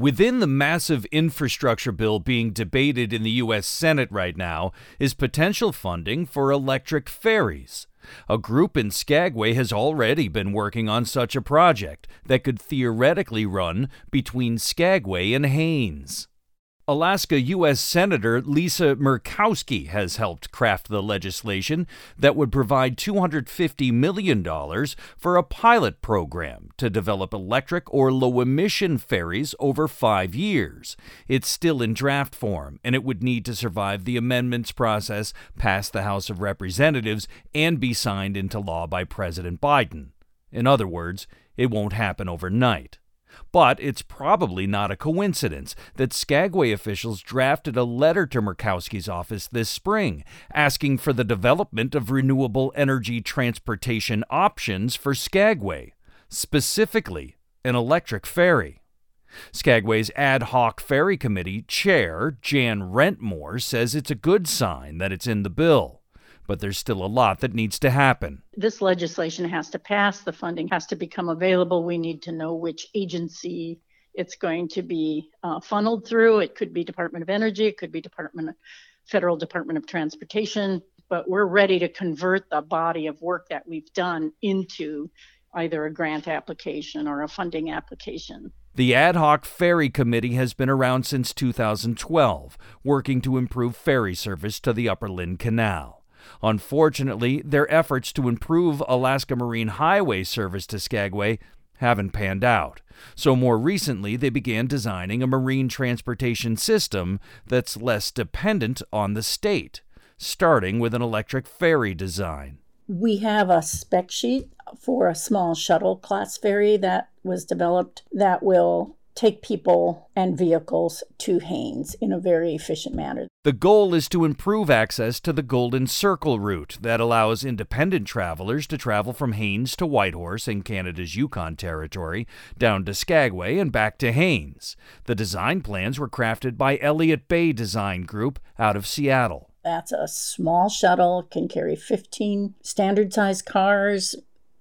Within the massive infrastructure bill being debated in the U.S. Senate right now is potential funding for electric ferries. A group in Skagway has already been working on such a project that could theoretically run between Skagway and Haines. Alaska U.S. Senator Lisa Murkowski has helped craft the legislation that would provide $250 million for a pilot program to develop electric or low-emission ferries over 5 years. It's still in draft form, and it would need to survive the amendments process, pass the House of Representatives, and be signed into law by President Biden. In other words, it won't happen overnight. But it's probably not a coincidence that Skagway officials drafted a letter to Murkowski's office this spring asking for the development of renewable energy transportation options for Skagway, specifically an electric ferry. Skagway's Ad Hoc Ferry Committee chair, Jan Rentmore, says it's a good sign that it's in the bill. But there's still a lot that needs to happen. This legislation has to pass. The funding has to become available. We need to know which agency it's going to be funneled through. It could be Department of Energy. It could be Federal Department of Transportation. But we're ready to convert the body of work that we've done into either a grant application or a funding application. The Ad Hoc Ferry Committee has been around since 2012, working to improve ferry service to the Upper Lynn Canal. Unfortunately, their efforts to improve Alaska Marine Highway service to Skagway haven't panned out. So more recently, they began designing a marine transportation system that's less dependent on the state, starting with an electric ferry design. We have a spec sheet for a small shuttle class ferry that was developed that will take people and vehicles to Haines in a very efficient manner. The goal is to improve access to the Golden Circle route that allows independent travelers to travel from Haines to Whitehorse in Canada's Yukon Territory, down to Skagway and back to Haines. The design plans were crafted by Elliott Bay Design Group out of Seattle. That's a small shuttle, can carry 15 standard-sized cars,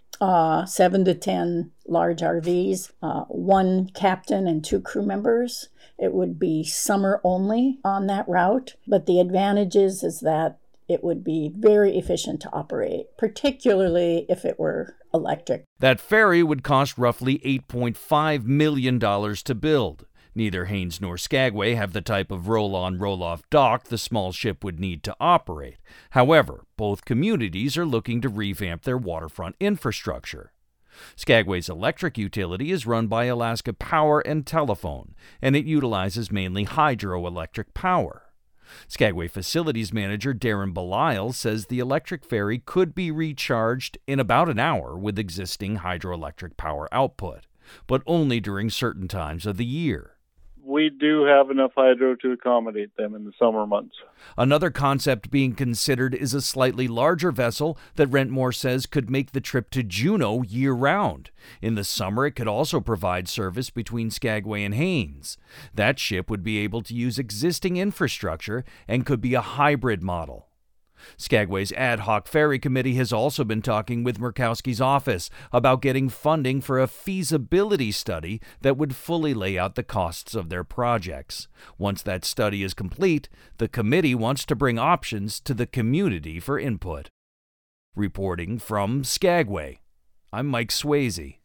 7 to 10 large RVs, 1 captain and 2 crew members. It would be summer only on that route, but the advantages is that it would be very efficient to operate, particularly if it were electric. That ferry would cost roughly $8.5 million to build. Neither Haines nor Skagway have the type of roll-on, roll-off dock the small ship would need to operate. However, both communities are looking to revamp their waterfront infrastructure. Skagway's electric utility is run by Alaska Power and Telephone, and it utilizes mainly hydroelectric power. Skagway Facilities Manager Darren Belisle says the electric ferry could be recharged in about an hour with existing hydroelectric power output, but only during certain times of the year. We do have enough hydro to accommodate them in the summer months. Another concept being considered is a slightly larger vessel that Rentmore says could make the trip to Juneau year-round. In the summer, it could also provide service between Skagway and Haines. That ship would be able to use existing infrastructure and could be a hybrid model. Skagway's Ad Hoc Ferry Committee has also been talking with Murkowski's office about getting funding for a feasibility study that would fully lay out the costs of their projects. Once that study is complete, the committee wants to bring options to the community for input. Reporting from Skagway, I'm Mike Swayze.